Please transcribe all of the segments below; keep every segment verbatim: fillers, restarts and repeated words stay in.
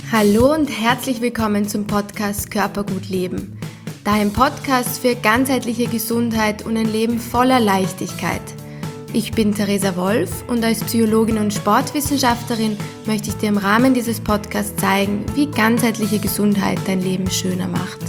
Hallo und herzlich willkommen zum Podcast Körpergut leben, dein Podcast für ganzheitliche Gesundheit und ein Leben voller Leichtigkeit. Ich bin Theresa Wolf und als Psychologin und Sportwissenschaftlerin möchte ich dir im Rahmen dieses Podcasts zeigen, wie ganzheitliche Gesundheit dein Leben schöner macht.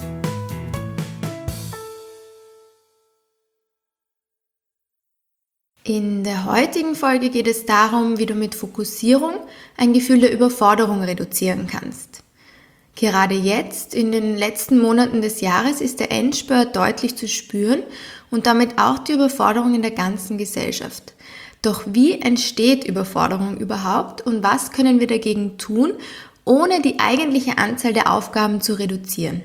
In der heutigen Folge geht es darum, wie du mit Fokussierung ein Gefühl der Überforderung reduzieren kannst. Gerade jetzt, in den letzten Monaten des Jahres, ist der Endspurt deutlich zu spüren und damit auch die Überforderung in der ganzen Gesellschaft. Doch wie entsteht Überforderung überhaupt und was können wir dagegen tun, ohne die eigentliche Anzahl der Aufgaben zu reduzieren?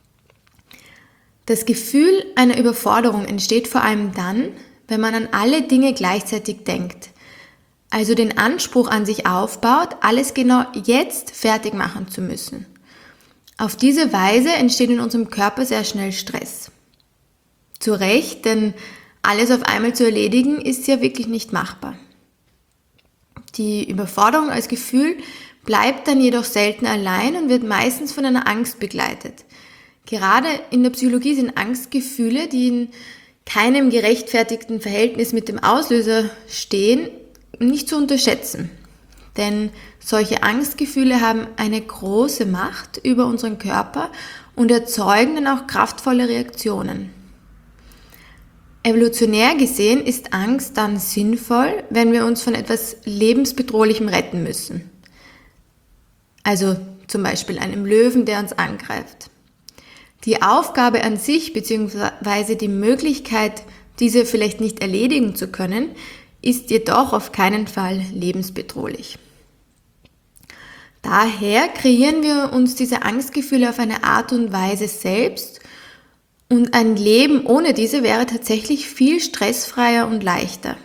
Das Gefühl einer Überforderung entsteht vor allem dann, wenn man an alle Dinge gleichzeitig denkt, also den Anspruch an sich aufbaut, alles genau jetzt fertig machen zu müssen. Auf diese Weise entsteht in unserem Körper sehr schnell Stress. Zu Recht, denn alles auf einmal zu erledigen ist ja wirklich nicht machbar. Die Überforderung als Gefühl bleibt dann jedoch selten allein und wird meistens von einer Angst begleitet. Gerade in der Psychologie sind Angstgefühle, die in keinem gerechtfertigten Verhältnis mit dem Auslöser stehen, nicht zu unterschätzen. Denn solche Angstgefühle haben eine große Macht über unseren Körper und erzeugen dann auch kraftvolle Reaktionen. Evolutionär gesehen ist Angst dann sinnvoll, wenn wir uns von etwas Lebensbedrohlichem retten müssen. Also zum Beispiel einem Löwen, der uns angreift. Die Aufgabe an sich bzw. die Möglichkeit, diese vielleicht nicht erledigen zu können, ist jedoch auf keinen Fall lebensbedrohlich. Daher kreieren wir uns diese Angstgefühle auf eine Art und Weise selbst und ein Leben ohne diese wäre tatsächlich viel stressfreier und leichter.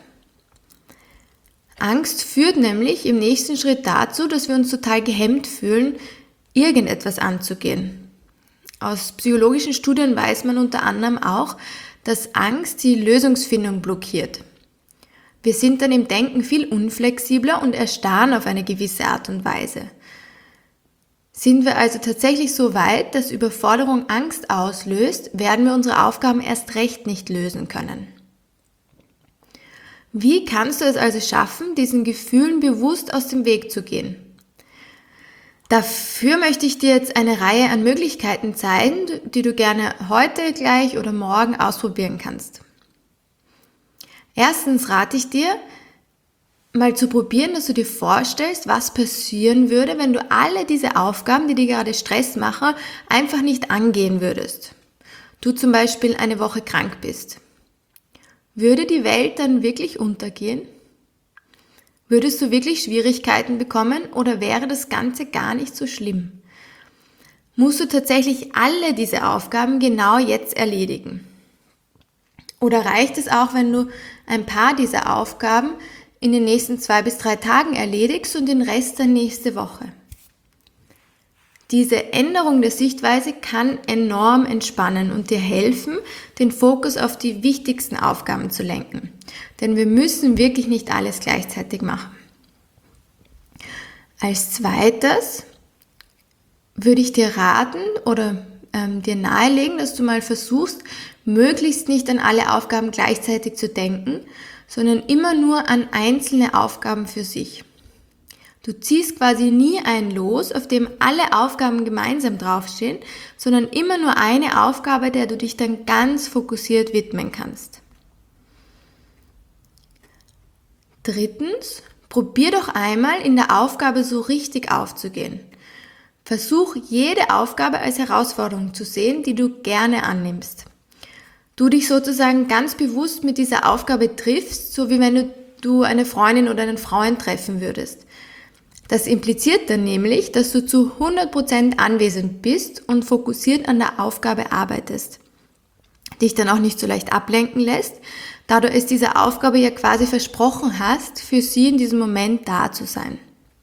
Angst führt nämlich im nächsten Schritt dazu, dass wir uns total gehemmt fühlen, irgendetwas anzugehen. Aus psychologischen Studien weiß man unter anderem auch, dass Angst die Lösungsfindung blockiert. Wir sind dann im Denken viel unflexibler und erstarren auf eine gewisse Art und Weise. Sind wir also tatsächlich so weit, dass Überforderung Angst auslöst, werden wir unsere Aufgaben erst recht nicht lösen können. Wie kannst du es also schaffen, diesen Gefühlen bewusst aus dem Weg zu gehen? Dafür möchte ich dir jetzt eine Reihe an Möglichkeiten zeigen, die du gerne heute gleich oder morgen ausprobieren kannst. Erstens rate ich dir, mal zu probieren, dass du dir vorstellst, was passieren würde, wenn du alle diese Aufgaben, die dir gerade Stress machen, einfach nicht angehen würdest. Du zum Beispiel eine Woche krank bist. Würde die Welt dann wirklich untergehen? Würdest du wirklich Schwierigkeiten bekommen oder wäre das Ganze gar nicht so schlimm? Musst du tatsächlich alle diese Aufgaben genau jetzt erledigen? Oder reicht es auch, wenn du ein paar dieser Aufgaben in den nächsten zwei bis drei Tagen erledigst und den Rest dann nächste Woche? Diese Änderung der Sichtweise kann enorm entspannen und dir helfen, den Fokus auf die wichtigsten Aufgaben zu lenken. Denn wir müssen wirklich nicht alles gleichzeitig machen. Als zweites würde ich dir raten oder ähm, dir nahelegen, dass du mal versuchst, möglichst nicht an alle Aufgaben gleichzeitig zu denken, sondern immer nur an einzelne Aufgaben für sich. Du ziehst quasi nie ein Los, auf dem alle Aufgaben gemeinsam draufstehen, sondern immer nur eine Aufgabe, der du dich dann ganz fokussiert widmen kannst. Drittens, probier doch einmal in der Aufgabe so richtig aufzugehen. Versuch jede Aufgabe als Herausforderung zu sehen, die du gerne annimmst. Du dich sozusagen ganz bewusst mit dieser Aufgabe triffst, so wie wenn du, du eine Freundin oder einen Freund treffen würdest. Das impliziert dann nämlich, dass du zu hundert Prozent anwesend bist und fokussiert an der Aufgabe arbeitest. Dich dann auch nicht so leicht ablenken lässt, da du es dieser Aufgabe ja quasi versprochen hast, für sie in diesem Moment da zu sein.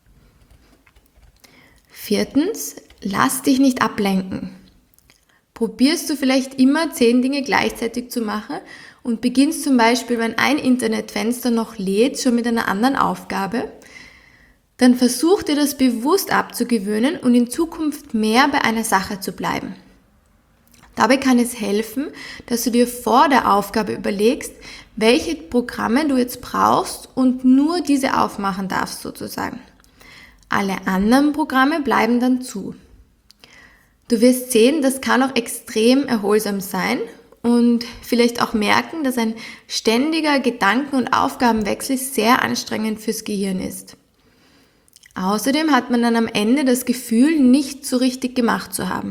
Viertens, lass dich nicht ablenken. Probierst du vielleicht immer zehn Dinge gleichzeitig zu machen und beginnst zum Beispiel, wenn ein Internetfenster noch lädt, schon mit einer anderen Aufgabe, dann versuch dir das bewusst abzugewöhnen und in Zukunft mehr bei einer Sache zu bleiben. Dabei kann es helfen, dass du dir vor der Aufgabe überlegst, welche Programme du jetzt brauchst und nur diese aufmachen darfst sozusagen. Alle anderen Programme bleiben dann zu. Du wirst sehen, das kann auch extrem erholsam sein und vielleicht auch merken, dass ein ständiger Gedanken- und Aufgabenwechsel sehr anstrengend fürs Gehirn ist. Außerdem hat man dann am Ende das Gefühl, nicht so richtig gemacht zu haben.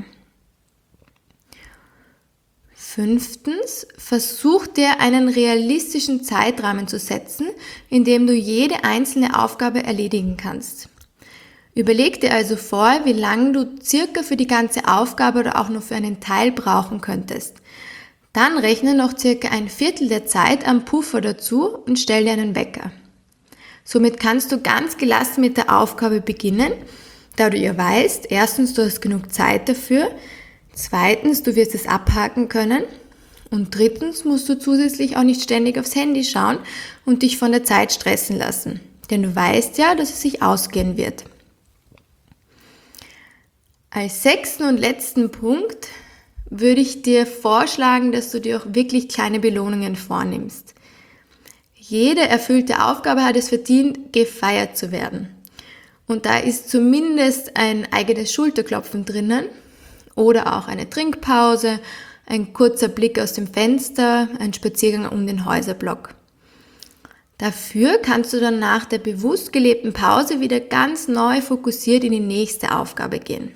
Fünftens, versuch dir einen realistischen Zeitrahmen zu setzen, in dem du jede einzelne Aufgabe erledigen kannst. Überleg dir also vor, wie lange du circa für die ganze Aufgabe oder auch nur für einen Teil brauchen könntest. Dann rechne noch circa ein Viertel der Zeit am Puffer dazu und stell dir einen Wecker. Somit kannst du ganz gelassen mit der Aufgabe beginnen, da du ja weißt, erstens, du hast genug Zeit dafür, zweitens, du wirst es abhaken können und drittens musst du zusätzlich auch nicht ständig aufs Handy schauen und dich von der Zeit stressen lassen, denn du weißt ja, dass es sich ausgehen wird. Als sechsten und letzten Punkt würde ich dir vorschlagen, dass du dir auch wirklich kleine Belohnungen vornimmst. Jede erfüllte Aufgabe hat es verdient, gefeiert zu werden. Und da ist zumindest ein eigenes Schulterklopfen drinnen oder auch eine Trinkpause, ein kurzer Blick aus dem Fenster, ein Spaziergang um den Häuserblock. Dafür kannst du dann nach der bewusst gelebten Pause wieder ganz neu fokussiert in die nächste Aufgabe gehen.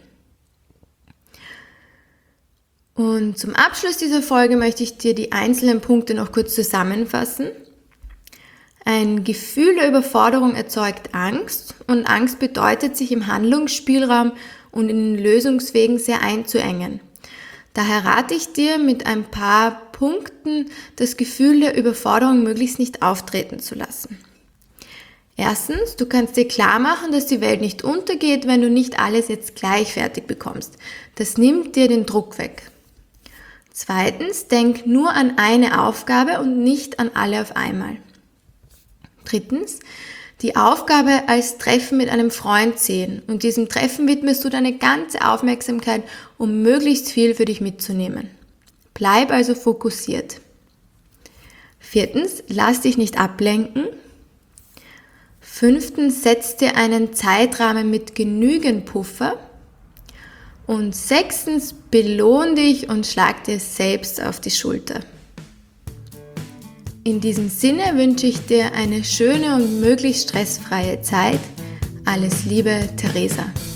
Und zum Abschluss dieser Folge möchte ich dir die einzelnen Punkte noch kurz zusammenfassen. Ein Gefühl der Überforderung erzeugt Angst und Angst bedeutet, sich im Handlungsspielraum und in den Lösungswegen sehr einzuengen. Daher rate ich dir, mit ein paar Punkten das Gefühl der Überforderung möglichst nicht auftreten zu lassen. Erstens, du kannst dir klar machen, dass die Welt nicht untergeht, wenn du nicht alles jetzt gleich fertig bekommst. Das nimmt dir den Druck weg. Zweitens, denk nur an eine Aufgabe und nicht an alle auf einmal. Drittens, die Aufgabe als Treffen mit einem Freund sehen und diesem Treffen widmest du deine ganze Aufmerksamkeit, um möglichst viel für dich mitzunehmen. Bleib also fokussiert. Viertens, lass dich nicht ablenken. Fünftens, setz dir einen Zeitrahmen mit genügend Puffer. Und sechstens, belohn dich und schlag dir selbst auf die Schulter. In diesem Sinne wünsche ich dir eine schöne und möglichst stressfreie Zeit. Alles Liebe, Theresa.